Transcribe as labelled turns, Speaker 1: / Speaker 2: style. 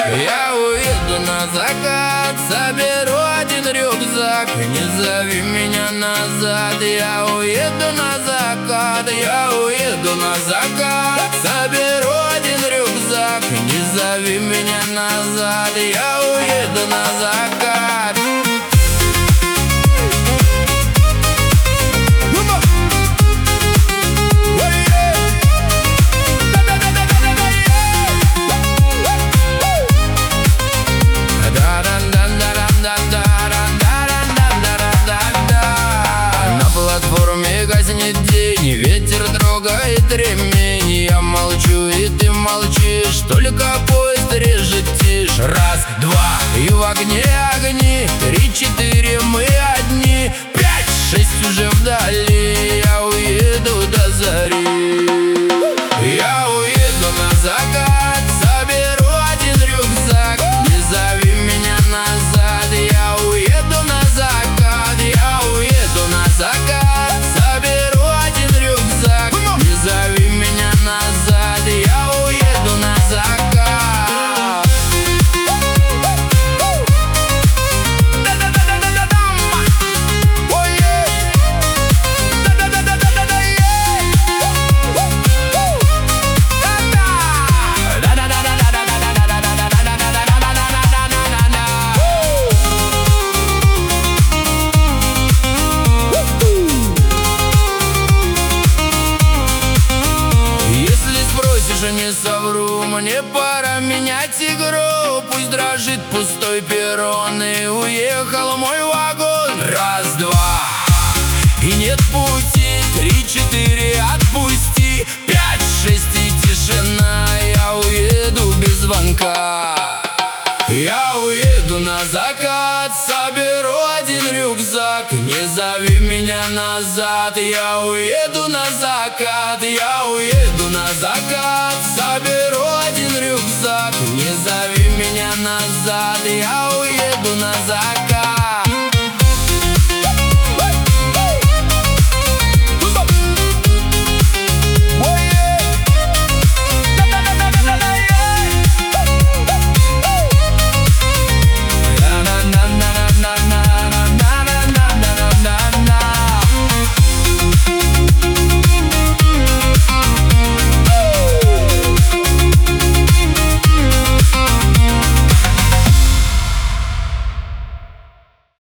Speaker 1: Я уеду на закат, соберу один рюкзак. Не зови меня назад, я уеду на закат. Я уеду на закат, соберу один рюкзак. Не зови меня назад, я уеду на закат. Гаснет день, ветер трогает ремень. Я молчу, и ты молчишь, только поезд режет тишь. Раз, два, и в огне огни. 3, 4, мы одни. 5, 6 уже вдали. Я уеду до зари. Я уеду на закат, соберу один рюкзак. Не зови меня назад, я уеду на закат. Я уеду на закат, зови меня назад, я уеду на закат. Не совру, мне пора менять игру. Пусть дрожит пустой перрон, и уехал мой вагон. Раз, два, и нет пути. 3, 4, отпусти. 5, 6 и тишина. Я уеду без звонка. Я уеду на закат, соберу один рюкзак. Не зови меня назад, я уеду на закат. Я уеду на закат, соберу один рюкзак. Не зови меня назад, я